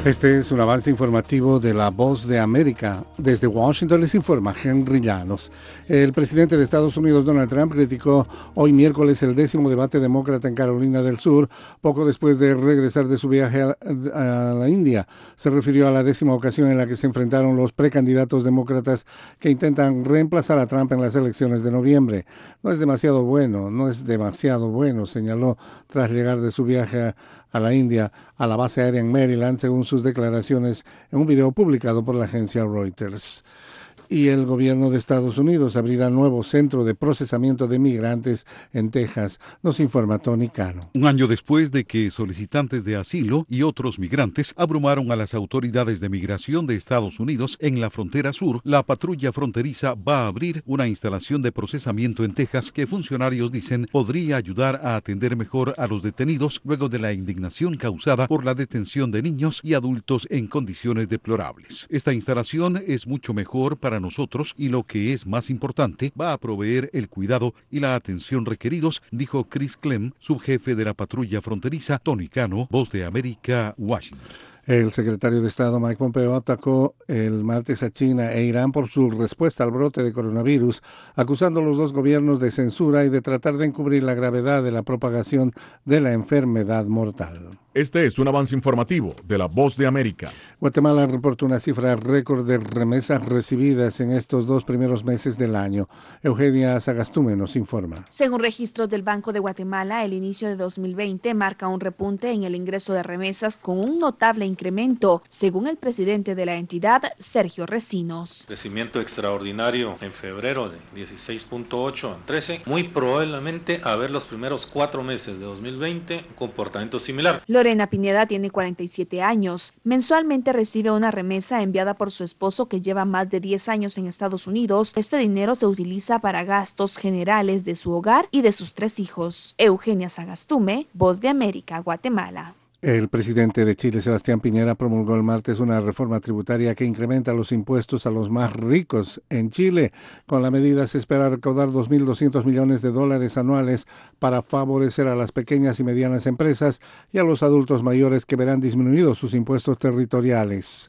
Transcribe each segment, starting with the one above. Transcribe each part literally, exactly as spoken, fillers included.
Este es un avance informativo de La Voz de América. Desde Washington les informa Henry Llanos. El presidente de Estados Unidos, Donald Trump, criticó hoy miércoles el décimo debate demócrata en Carolina del Sur, poco después de regresar de su viaje a, a la India. Se refirió a la décima ocasión en la que se enfrentaron los precandidatos demócratas que intentan reemplazar a Trump en las elecciones de noviembre. No es demasiado bueno, no es demasiado bueno, señaló tras llegar de su viaje a a la India, a la base aérea en Maryland, según sus declaraciones en un video publicado por la agencia Reuters. Y el gobierno de Estados Unidos abrirá nuevo centro de procesamiento de migrantes en Texas, nos informa Tony Cano. Un año después de que solicitantes de asilo y otros migrantes abrumaron a las autoridades de migración de Estados Unidos en la frontera sur, la patrulla fronteriza va a abrir una instalación de procesamiento en Texas que funcionarios dicen podría ayudar a atender mejor a los detenidos luego de la indignación causada por la detención de niños y adultos en condiciones deplorables. Esta instalación es mucho mejor para nosotros y lo que es más importante, va a proveer el cuidado y la atención requeridos, dijo Chris Clem, subjefe de la patrulla fronteriza. Tony Cano, Voz de América, Washington. El secretario de Estado Mike Pompeo atacó el martes a China e Irán por su respuesta al brote de coronavirus, acusando a los dos gobiernos de censura y de tratar de encubrir la gravedad de la propagación de la enfermedad mortal. Este es un avance informativo de La Voz de América. Guatemala reportó una cifra récord de remesas recibidas en estos dos primeros meses del año. Eugenia Sagastume nos informa. Según registros del Banco de Guatemala, el inicio de dos mil veinte marca un repunte en el ingreso de remesas con un notable incremento, según el presidente de la entidad, Sergio Recinos. Crecimiento extraordinario en febrero de dieciséis punto ocho a trece. Muy probablemente a ver los primeros cuatro meses de dos mil veinte, un comportamiento similar. Lorena Pineda tiene cuarenta y siete años. Mensualmente recibe una remesa enviada por su esposo que lleva más de diez años en Estados Unidos. Este dinero se utiliza para gastos generales de su hogar y de sus tres hijos. Eugenia Sagastume, Voz de América, Guatemala. El presidente de Chile, Sebastián Piñera, promulgó el martes una reforma tributaria que incrementa los impuestos a los más ricos en Chile. Con la medida se espera recaudar dos mil doscientos millones de dólares anuales para favorecer a las pequeñas y medianas empresas y a los adultos mayores que verán disminuidos sus impuestos territoriales.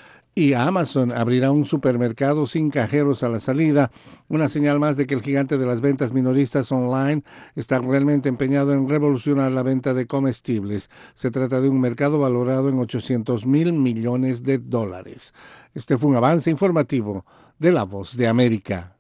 Y Amazon abrirá un supermercado sin cajeros a la salida, una señal más de que el gigante de las ventas minoristas online está realmente empeñado en revolucionar la venta de comestibles. Se trata de un mercado valorado en ochocientos mil millones de dólares. Este fue un avance informativo de La Voz de América.